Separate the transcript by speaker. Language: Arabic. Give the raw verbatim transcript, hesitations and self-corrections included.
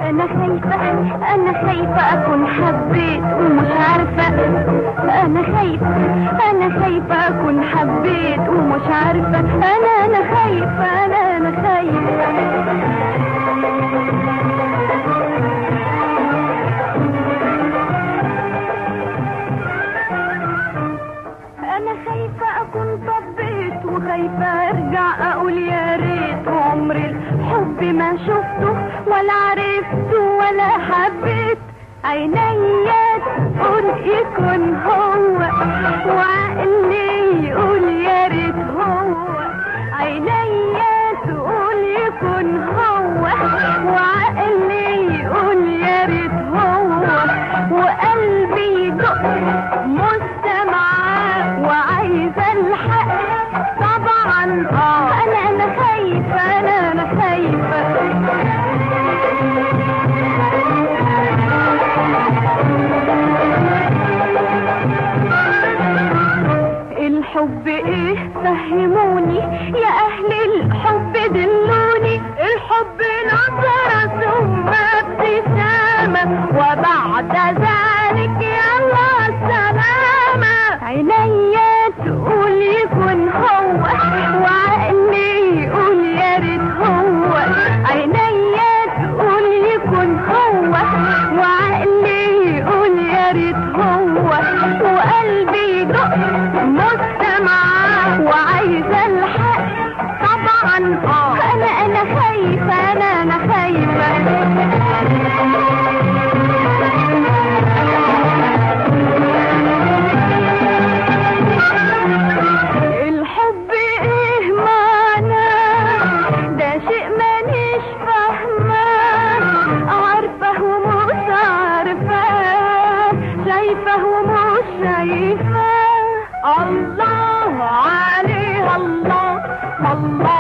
Speaker 1: انا خايفة انا خايفة اكون حبيت ومش عارفة. انا خايفة انا خايفة اكون حبيت ومش عارفة. انا انا خايفة انا انا خايفة. انا خايفة اكون طبيت وخايفة ارجع اقول يا ريت عمري الحب ما شفته ولا عرفته ولا حبيت. عينيا تقول يكون هو وعقلي يقول يا ريت هو. عينيا تقول يكون هو وعقلي يقول يا ريت هو. وقلبي يدق مستمعة وعايزة الحق طبعا. اه انا انا خايفة انا انا خايفة. الحب ايه فهموني يا اهل الحب دلوني. الحب نظرة ثم ابتسامة وبعد ذلك يلا السلامة. عينيا تقول يكون هو وعقلي يقول يا ريت هو. عينيا تقول يكون هو وعقلي يقول يا ريت هو. وقلبي يدق مستمعة وعايزة الحق طبعا. اه انا انا خايفة انا انا خايفة. الحب ايه معناه ده شيء مانيش فاهماه. عارفة ومش عارفاه شايفة ومش شايفاه. الله عليه الله الله